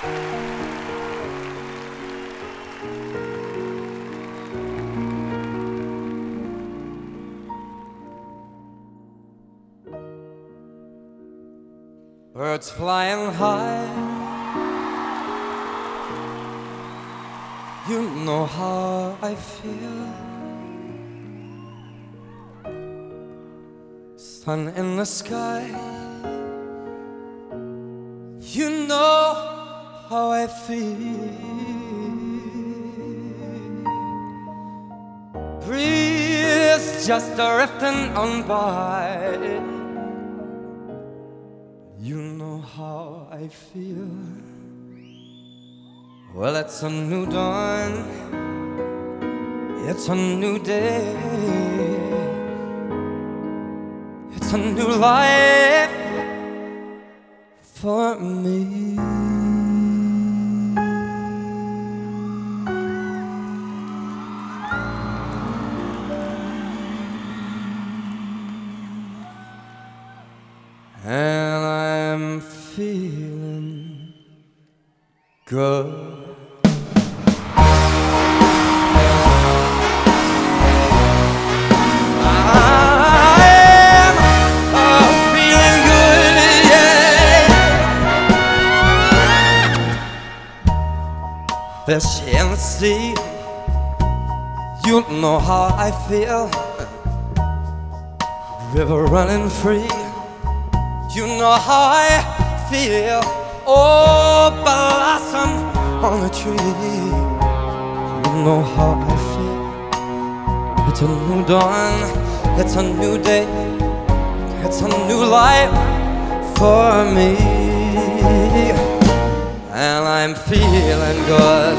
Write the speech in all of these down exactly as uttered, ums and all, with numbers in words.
Birds flying high, you know how I feel. Sun in the sky, you know how I feel. Breeze just drifting on by, you know how I feel. Well, it's a new dawn, it's a new day, it's a new life for me. And I'm feeling good. Fish in the sea, you know how I feel. River running free, you know how I feel. Oh, blossom on the tree, you know how I feel. It's a new dawn, it's a new day, it's a new life for me. And I'm feeling good.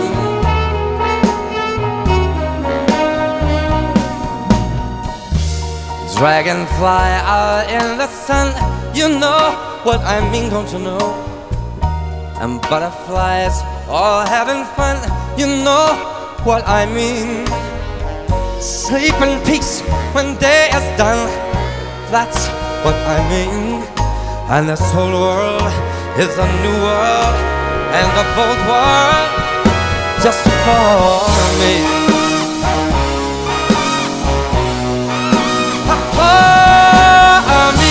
Dragonfly out in the sun, you know what I mean, don't you know? And butterflies all having fun, you know what I mean. Sleep in peace when day is done, that's what I mean. And this whole world is a new world, and the bold world just for me. For me.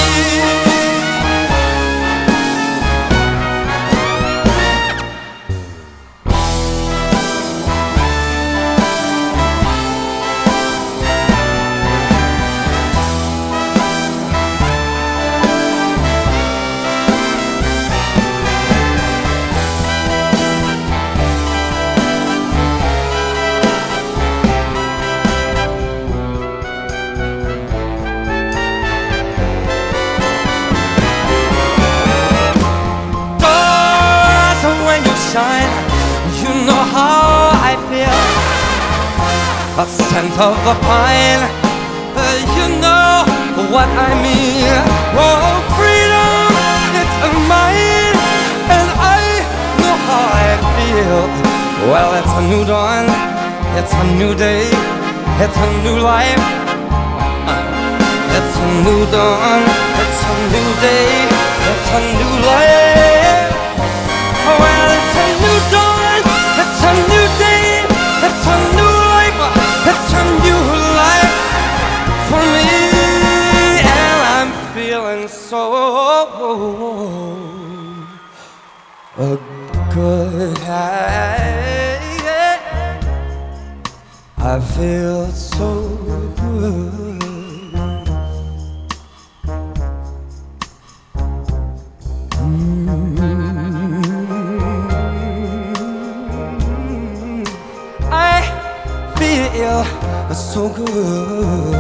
You know how I feel. A scent of a pine, uh, you know what I mean. Oh, freedom, it's mine, and I know how I feel. Well, it's a new dawn, it's a new day, it's a new life. uh, It's a new dawn, it's a new day, it's a new life. Well, it's a new dawn, it's a new day, it's a new life, it's a new life for me. And I'm feeling so uh, good. I feel so good. Feel so good.